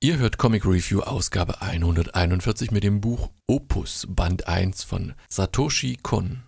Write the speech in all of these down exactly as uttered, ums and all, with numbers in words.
Ihr hört Comic Review Ausgabe hunderteinundvierzig mit dem Buch Opus Band eins von Satoshi Kon.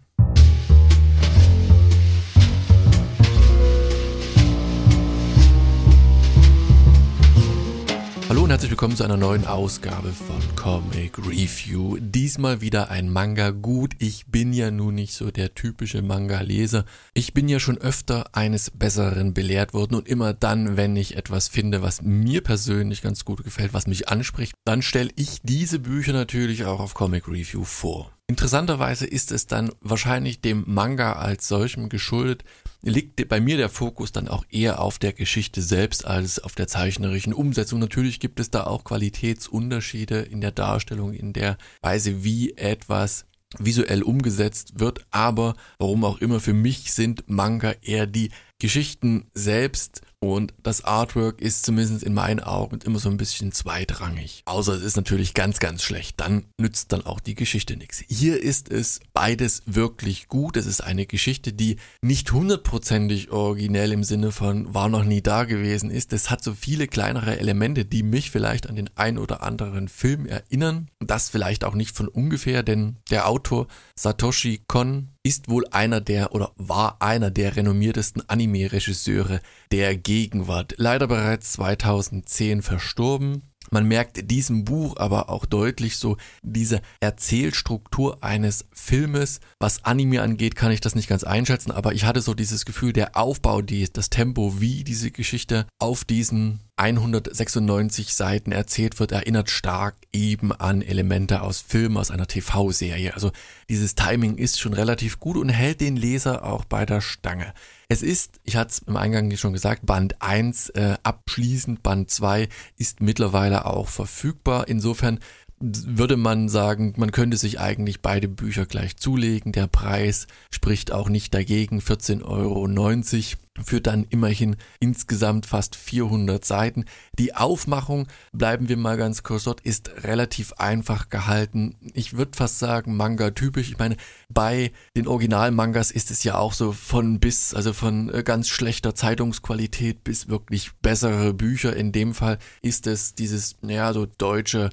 Hallo und herzlich willkommen zu einer neuen Ausgabe von Comic Review. Diesmal wieder ein Manga. Gut, ich bin ja nun nicht so der typische Manga-Leser. Ich bin ja schon öfter eines Besseren belehrt worden und immer dann, wenn ich etwas finde, was mir persönlich ganz gut gefällt, was mich anspricht, dann stelle ich diese Bücher natürlich auch auf Comic Review vor. Interessanterweise ist es dann wahrscheinlich dem Manga als solchem geschuldet, liegt bei mir der Fokus dann auch eher auf der Geschichte selbst als auf der zeichnerischen Umsetzung. Natürlich gibt es da auch Qualitätsunterschiede in der Darstellung, in der Weise, wie etwas visuell umgesetzt wird, aber warum auch immer, für mich sind Manga eher die Geschichten selbst und das Artwork ist zumindest in meinen Augen immer so ein bisschen zweitrangig. Außer es ist natürlich ganz, ganz schlecht, dann nützt dann auch die Geschichte nichts. Hier ist es beides wirklich gut. Es ist eine Geschichte, die nicht hundertprozentig originell im Sinne von war noch nie da gewesen ist. Es hat so viele kleinere Elemente, die mich vielleicht an den ein oder anderen Film erinnern. Das vielleicht auch nicht von ungefähr, denn der Autor Satoshi Kon ist wohl einer der oder war einer der renommiertesten Anime-Regisseure der Gegenwart. Leider bereits zweitausendzehn verstorben. Man merkt diesem Buch aber auch deutlich so diese Erzählstruktur eines Filmes. Was Anime angeht, kann ich das nicht ganz einschätzen, aber ich hatte so dieses Gefühl, der Aufbau, die, das Tempo, wie diese Geschichte auf diesen hundertsechsundneunzig Seiten erzählt wird, erinnert stark eben an Elemente aus Filmen, aus einer T V-Serie. Also dieses Timing ist schon relativ gut und hält den Leser auch bei der Stange. Es ist, ich hatte es im Eingang schon gesagt, Band eins äh, abschließend, Band zwei ist mittlerweile auch verfügbar. Insofern würde man sagen, man könnte sich eigentlich beide Bücher gleich zulegen. Der Preis spricht auch nicht dagegen, vierzehn Euro neunzig für dann immerhin insgesamt fast vierhundert Seiten. Die Aufmachung, bleiben wir mal ganz kurz dort, ist relativ einfach gehalten. Ich würde fast sagen Manga-typisch. Ich meine, bei den Original-Mangas ist es ja auch so von bis, also von ganz schlechter Zeitungsqualität bis wirklich bessere Bücher. In dem Fall ist es dieses, ja, so deutsche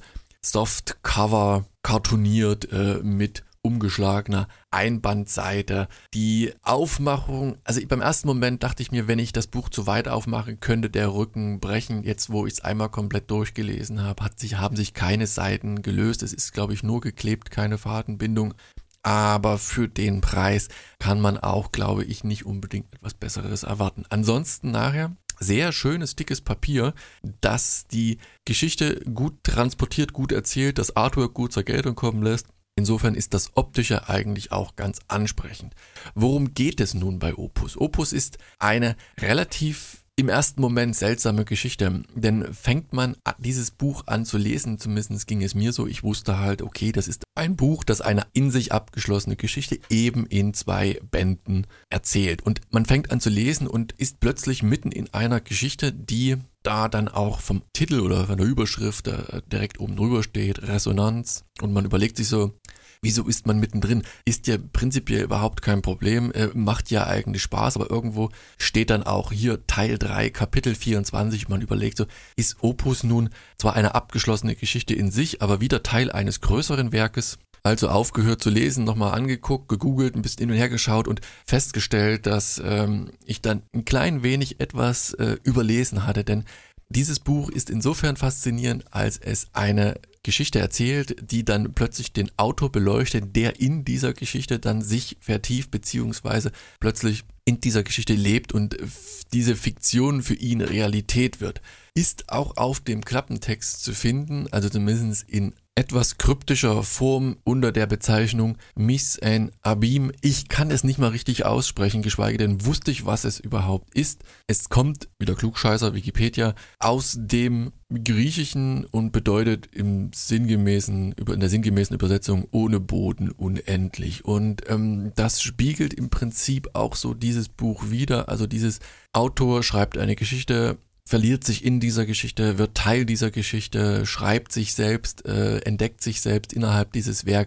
Softcover kartoniert äh, mit umgeschlagener Einbandseite. Die Aufmachung, also beim ersten Moment dachte ich mir, wenn ich das Buch zu weit aufmache, könnte der Rücken brechen. Jetzt, wo ich es einmal komplett durchgelesen habe, hat sich, haben sich keine Seiten gelöst. Es ist, glaube ich, nur geklebt, keine Fadenbindung. Aber für den Preis kann man auch, glaube ich, nicht unbedingt etwas Besseres erwarten. Ansonsten nachher sehr schönes, dickes Papier, das die Geschichte gut transportiert, gut erzählt, das Artwork gut zur Geltung kommen lässt. Insofern ist das Optische eigentlich auch ganz ansprechend. Worum geht es nun bei Opus? Opus ist eine relativ im ersten Moment seltsame Geschichte, denn fängt man dieses Buch an zu lesen, zumindest ging es mir so, ich wusste halt, okay, das ist ein Buch, das eine in sich abgeschlossene Geschichte eben in zwei Bänden erzählt. Und man fängt an zu lesen und ist plötzlich mitten in einer Geschichte, die da dann auch vom Titel oder von der Überschrift direkt oben drüber steht, Resonanz, und man überlegt sich so, wieso ist man mittendrin? Ist ja prinzipiell überhaupt kein Problem, äh, macht ja eigentlich Spaß, aber irgendwo steht dann auch hier Teil drei, Kapitel vierundzwanzig, man überlegt so, ist Opus nun zwar eine abgeschlossene Geschichte in sich, aber wieder Teil eines größeren Werkes? Also aufgehört zu lesen, nochmal angeguckt, gegoogelt, ein bisschen hin und her geschaut und festgestellt, dass ähm, ich dann ein klein wenig etwas äh, überlesen hatte, denn dieses Buch ist insofern faszinierend, als es eine Geschichte erzählt, die dann plötzlich den Autor beleuchtet, der in dieser Geschichte dann sich vertieft beziehungsweise plötzlich in dieser Geschichte lebt und diese Fiktion für ihn Realität wird. Ist auch auf dem Klappentext zu finden, also zumindest in etwas kryptischer Form unter der Bezeichnung Miss en Abim. Ich kann es nicht mal richtig aussprechen, geschweige denn wusste ich, was es überhaupt ist. Es kommt, wieder Klugscheißer, Wikipedia, aus dem Griechischen und bedeutet im sinngemäßen, in der sinngemäßen Übersetzung ohne Boden unendlich. Und ähm, das spiegelt im Prinzip auch so dieses Buch wider. Also dieses Autor schreibt eine Geschichte, verliert sich in dieser Geschichte, wird Teil dieser Geschichte, schreibt sich selbst, äh, entdeckt sich selbst innerhalb dieses Werkes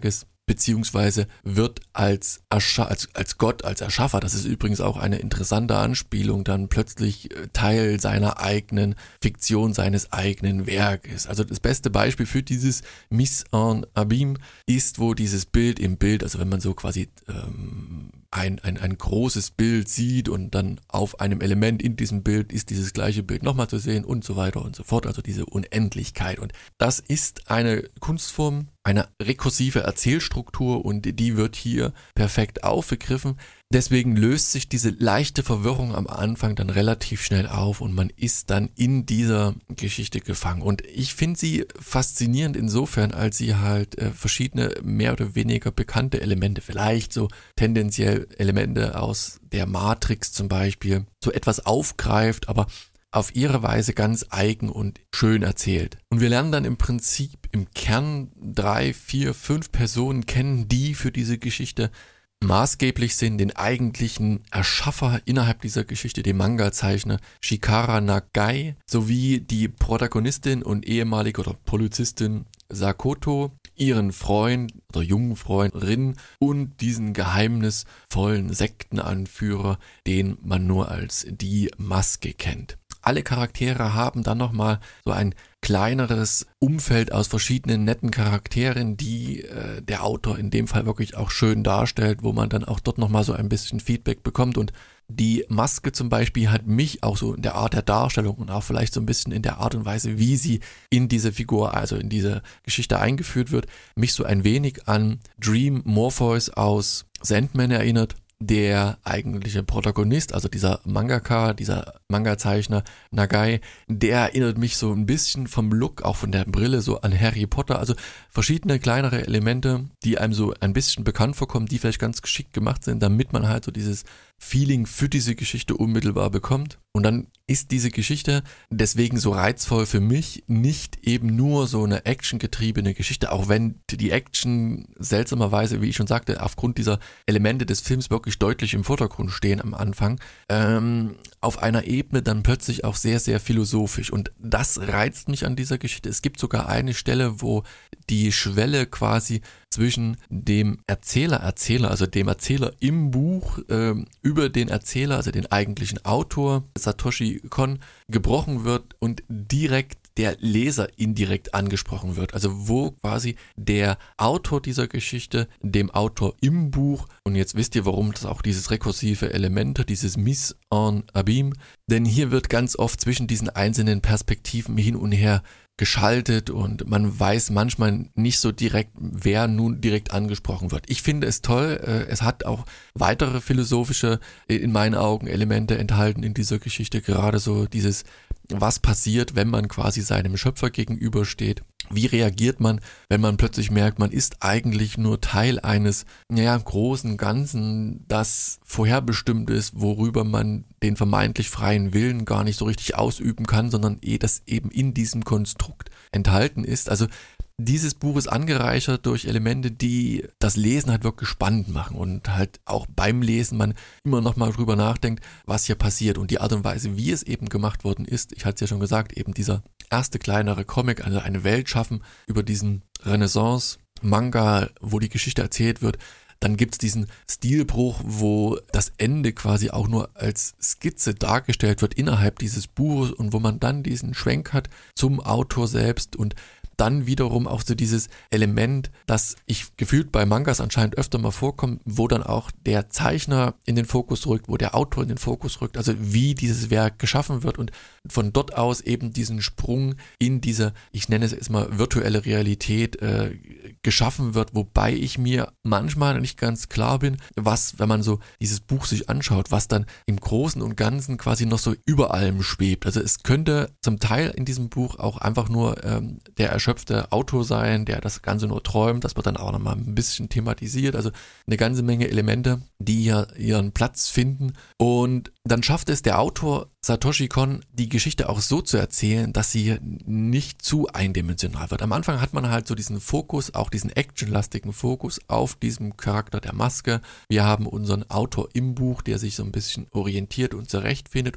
beziehungsweise wird als, Erscha- als, als Gott, als Erschaffer, das ist übrigens auch eine interessante Anspielung, dann plötzlich Teil seiner eigenen Fiktion, seines eigenen Werkes. Also das beste Beispiel für dieses Mise en Abîme ist, wo dieses Bild im Bild, also wenn man so quasi ähm, ein, ein, ein großes Bild sieht und dann auf einem Element in diesem Bild ist dieses gleiche Bild nochmal zu sehen und so weiter und so fort, also diese Unendlichkeit. Und das ist eine Kunstform, eine rekursive Erzählstruktur und die wird hier perfekt aufgegriffen. Deswegen löst sich diese leichte Verwirrung am Anfang dann relativ schnell auf und man ist dann in dieser Geschichte gefangen. Und ich finde sie faszinierend insofern, als sie halt äh, verschiedene mehr oder weniger bekannte Elemente, vielleicht so tendenziell Elemente aus der Matrix zum Beispiel, so etwas aufgreift, aber auf ihre Weise ganz eigen und schön erzählt. Und wir lernen dann im Prinzip im Kern drei, vier, fünf Personen kennen, die für diese Geschichte maßgeblich sind, den eigentlichen Erschaffer innerhalb dieser Geschichte, den Manga-Zeichner Chikara Nagai, sowie die Protagonistin und ehemalige oder Polizistin Sakoto, ihren Freund oder jungen Freund Rin und diesen geheimnisvollen Sektenanführer, den man nur als die Maske kennt. Alle Charaktere haben dann nochmal so ein kleineres Umfeld aus verschiedenen netten Charakteren, die äh, der Autor in dem Fall wirklich auch schön darstellt, wo man dann auch dort nochmal so ein bisschen Feedback bekommt. Und die Maske zum Beispiel hat mich auch so in der Art der Darstellung und auch vielleicht so ein bisschen in der Art und Weise, wie sie in diese Figur, also in diese Geschichte eingeführt wird, mich so ein wenig an Dream Morpheus aus Sandman erinnert. Der eigentliche Protagonist, also dieser Mangaka, dieser Manga-Zeichner Nagai, der erinnert mich so ein bisschen vom Look, auch von der Brille, so an Harry Potter. Also verschiedene kleinere Elemente, die einem so ein bisschen bekannt vorkommen, die vielleicht ganz geschickt gemacht sind, damit man halt so dieses Feeling für diese Geschichte unmittelbar bekommt. Und dann ist diese Geschichte deswegen so reizvoll für mich, nicht eben nur so eine actiongetriebene Geschichte, auch wenn die Action seltsamerweise, wie ich schon sagte, aufgrund dieser Elemente des Films wirklich deutlich im Vordergrund stehen am Anfang, ähm, auf einer Ebene dann plötzlich auch sehr, sehr philosophisch. Und das reizt mich an dieser Geschichte. Es gibt sogar eine Stelle, wo die Schwelle quasi zwischen dem Erzähler, Erzähler, also dem Erzähler im Buch äh, über den Erzähler, also den eigentlichen Autor Satoshi Kon, gebrochen wird und direkt der Leser indirekt angesprochen wird. Also wo quasi der Autor dieser Geschichte dem Autor im Buch, und jetzt wisst ihr, warum das auch dieses rekursive Element hat, dieses Mise en Abîme, denn hier wird ganz oft zwischen diesen einzelnen Perspektiven hin und her geschaltet und man weiß manchmal nicht so direkt, wer nun direkt angesprochen wird. Ich finde es toll, es hat auch weitere philosophische, in meinen Augen, Elemente enthalten in dieser Geschichte, gerade so dieses, was passiert, wenn man quasi seinem Schöpfer gegenübersteht. Wie reagiert man, wenn man plötzlich merkt, man ist eigentlich nur Teil eines, naja, großen Ganzen, das vorherbestimmt ist, worüber man den vermeintlich freien Willen gar nicht so richtig ausüben kann, sondern eh das eben in diesem Konstrukt enthalten ist. Also dieses Buch ist angereichert durch Elemente, die das Lesen halt wirklich spannend machen und halt auch beim Lesen man immer noch mal drüber nachdenkt, was hier passiert und die Art und Weise, wie es eben gemacht worden ist. Ich hatte es ja schon gesagt, eben dieser erste kleinere Comic, also eine Welt schaffen über diesen Renaissance-Manga, wo die Geschichte erzählt wird. Dann gibt's diesen Stilbruch, wo das Ende quasi auch nur als Skizze dargestellt wird innerhalb dieses Buches und wo man dann diesen Schwenk hat zum Autor selbst und dann wiederum auch so dieses Element, das ich gefühlt bei Mangas anscheinend öfter mal vorkommt, wo dann auch der Zeichner in den Fokus rückt, wo der Autor in den Fokus rückt, also wie dieses Werk geschaffen wird und von dort aus eben diesen Sprung in diese, ich nenne es jetzt mal virtuelle Realität äh, geschaffen wird, wobei ich mir manchmal nicht ganz klar bin, was, wenn man so dieses Buch sich anschaut, was dann im Großen und Ganzen quasi noch so über allem schwebt. Also es könnte zum Teil in diesem Buch auch einfach nur ähm, der erschöpfte Autor sein, der das Ganze nur träumt. Das wird dann auch nochmal ein bisschen thematisiert. Also eine ganze Menge Elemente, die hier ihren Platz finden. Und dann schafft es der Autor Satoshi Kon, die Geschichte auch so zu erzählen, dass sie nicht zu eindimensional wird. Am Anfang hat man halt so diesen Fokus, auch diesen actionlastigen Fokus auf diesem Charakter der Maske. Wir haben unseren Autor im Buch, der sich so ein bisschen orientiert und zurechtfindet und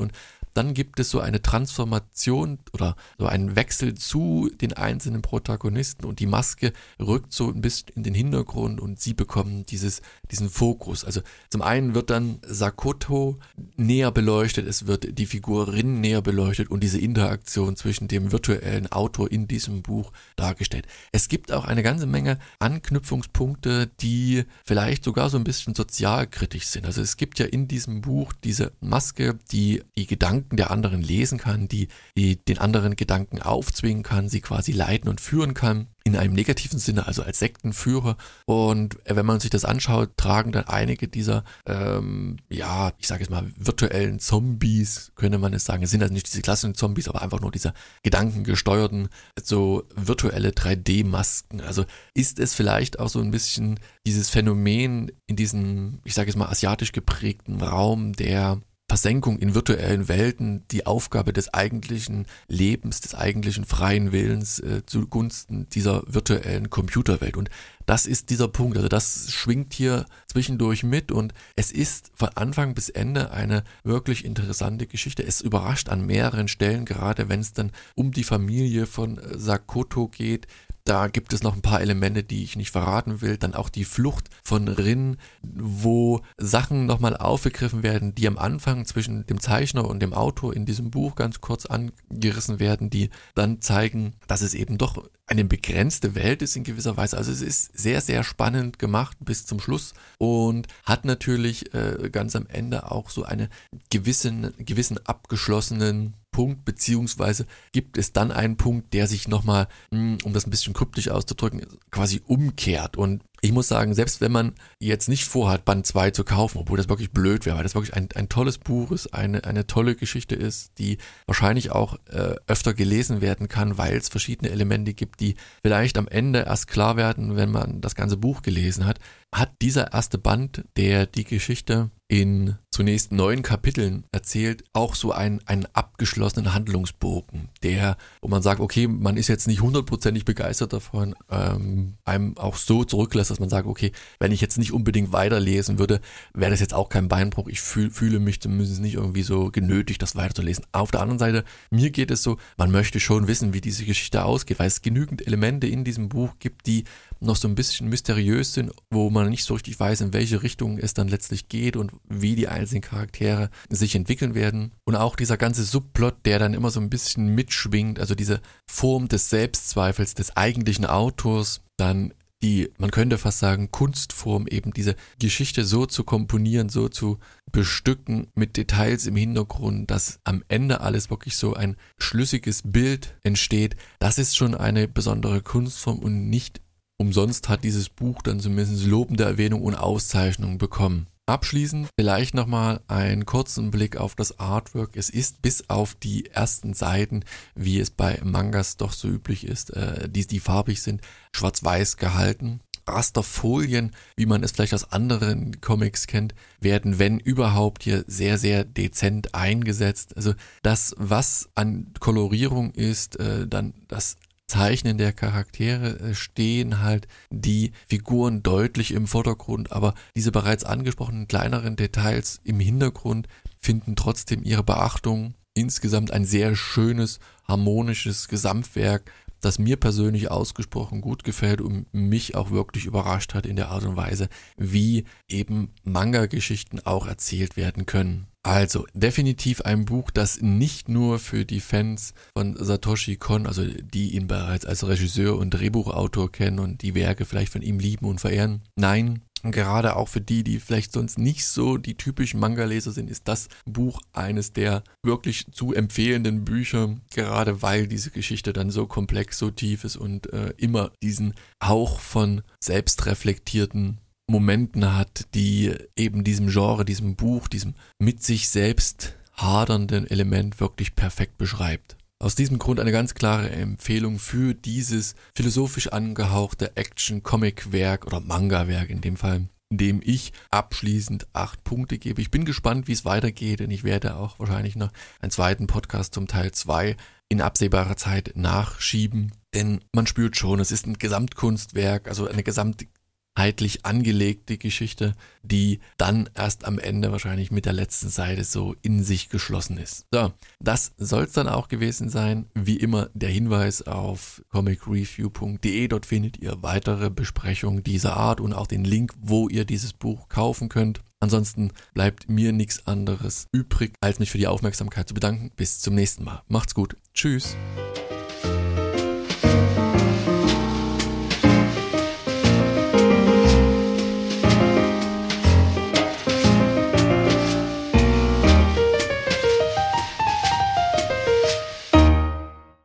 Dann gibt es so eine Transformation oder so einen Wechsel zu den einzelnen Protagonisten und die Maske rückt so ein bisschen in den Hintergrund und sie bekommen dieses, diesen Fokus. Also zum einen wird dann Sakoto näher beleuchtet, es wird die Figur Rin näher beleuchtet und diese Interaktion zwischen dem virtuellen Autor in diesem Buch dargestellt. Es gibt auch eine ganze Menge Anknüpfungspunkte, die vielleicht sogar so ein bisschen sozialkritisch sind. Also es gibt ja in diesem Buch diese Maske, die die Gedanken der anderen lesen kann, die, die den anderen Gedanken aufzwingen kann, sie quasi leiten und führen kann. In einem negativen Sinne, also als Sektenführer. Und wenn man sich das anschaut, tragen dann einige dieser, ähm, ja, ich sage jetzt mal, virtuellen Zombies, könnte man es sagen. Es sind also nicht diese klassischen Zombies, aber einfach nur diese gedankengesteuerten, so virtuelle drei D-Masken. Also ist es vielleicht auch so ein bisschen dieses Phänomen in diesem, ich sage jetzt mal, asiatisch geprägten Raum, der Versenkung in virtuellen Welten, die Aufgabe des eigentlichen Lebens, des eigentlichen freien Willens äh, zugunsten dieser virtuellen Computerwelt. Und das ist dieser Punkt, also das schwingt hier zwischendurch mit und es ist von Anfang bis Ende eine wirklich interessante Geschichte. Es überrascht an mehreren Stellen, gerade wenn es dann um die Familie von Sakoto geht. Da gibt es noch ein paar Elemente, die ich nicht verraten will. Dann auch die Flucht von Rin, wo Sachen nochmal aufgegriffen werden, die am Anfang zwischen dem Zeichner und dem Autor in diesem Buch ganz kurz angerissen werden, die dann zeigen, dass es eben doch eine begrenzte Welt ist in gewisser Weise. Also es ist sehr, sehr spannend gemacht bis zum Schluss und hat natürlich äh, ganz am Ende auch so einen gewissen, gewissen abgeschlossenen Punkt, beziehungsweise gibt es dann einen Punkt, der sich nochmal, um das ein bisschen kryptisch auszudrücken, quasi umkehrt. Und ich muss sagen, selbst wenn man jetzt nicht vorhat, Band zwei zu kaufen, obwohl das wirklich blöd wäre, weil das wirklich ein, ein tolles Buch ist, eine, eine tolle Geschichte ist, die wahrscheinlich auch äh, öfter gelesen werden kann, weil es verschiedene Elemente gibt, die vielleicht am Ende erst klar werden, wenn man das ganze Buch gelesen hat, hat dieser erste Band, der die Geschichte in zunächst neun Kapiteln erzählt, auch so einen, einen abgeschlossenen Handlungsbogen, der, wo man sagt, okay, man ist jetzt nicht hundertprozentig begeistert davon, ähm, einem auch so zurücklässt, dass man sagt, okay, wenn ich jetzt nicht unbedingt weiterlesen würde, wäre das jetzt auch kein Beinbruch. Ich fühl, fühle mich zumindest nicht irgendwie so genötigt, das weiterzulesen. Auf der anderen Seite, mir geht es so, man möchte schon wissen, wie diese Geschichte ausgeht, weil es genügend Elemente in diesem Buch gibt, die noch so ein bisschen mysteriös sind, wo man nicht so richtig weiß, in welche Richtung es dann letztlich geht und wie die einzelnen Charaktere sich entwickeln werden. Und auch dieser ganze Subplot, der dann immer so ein bisschen mitschwingt, also diese Form des Selbstzweifels des eigentlichen Autors, dann die, man könnte fast sagen, Kunstform, eben diese Geschichte so zu komponieren, so zu bestücken mit Details im Hintergrund, dass am Ende alles wirklich so ein schlüssiges Bild entsteht. Das ist schon eine besondere Kunstform und nicht umsonst hat dieses Buch dann zumindest lobende Erwähnung und Auszeichnung bekommen. Abschließend vielleicht nochmal einen kurzen Blick auf das Artwork. Es ist bis auf die ersten Seiten, wie es bei Mangas doch so üblich ist, äh, die, die farbig sind, schwarz-weiß gehalten. Rasterfolien, wie man es vielleicht aus anderen Comics kennt, werden, wenn überhaupt, hier sehr, sehr dezent eingesetzt. Also das, was an Kolorierung ist, äh, dann das Zeichnen der Charaktere stehen halt die Figuren deutlich im Vordergrund, aber diese bereits angesprochenen kleineren Details im Hintergrund finden trotzdem ihre Beachtung. Insgesamt ein sehr schönes, harmonisches Gesamtwerk, das mir persönlich ausgesprochen gut gefällt und mich auch wirklich überrascht hat in der Art und Weise, wie eben Manga-Geschichten auch erzählt werden können. Also definitiv ein Buch, das nicht nur für die Fans von Satoshi Kon, also die ihn bereits als Regisseur und Drehbuchautor kennen und die Werke vielleicht von ihm lieben und verehren. Nein, gerade auch für die, die vielleicht sonst nicht so die typischen Manga-Leser sind, ist das Buch eines der wirklich zu empfehlenden Bücher, gerade weil diese Geschichte dann so komplex, so tief ist und äh, immer diesen Hauch von selbstreflektierten Momenten hat, die eben diesem Genre, diesem Buch, diesem mit sich selbst hadernden Element wirklich perfekt beschreibt. Aus diesem Grund eine ganz klare Empfehlung für dieses philosophisch angehauchte Action-Comic-Werk oder Manga-Werk in dem Fall, in dem ich abschließend acht Punkte gebe. Ich bin gespannt, wie es weitergeht, denn ich werde auch wahrscheinlich noch einen zweiten Podcast zum Teil zwei in absehbarer Zeit nachschieben, denn man spürt schon, es ist ein Gesamtkunstwerk, also eine gesamte einheitlich angelegte Geschichte, die dann erst am Ende wahrscheinlich mit der letzten Seite so in sich geschlossen ist. So, das soll es dann auch gewesen sein. Wie immer der Hinweis auf comic review punkt de, dort findet ihr weitere Besprechungen dieser Art und auch den Link, wo ihr dieses Buch kaufen könnt. Ansonsten bleibt mir nichts anderes übrig, als mich für die Aufmerksamkeit zu bedanken. Bis zum nächsten Mal. Macht's gut. Tschüss.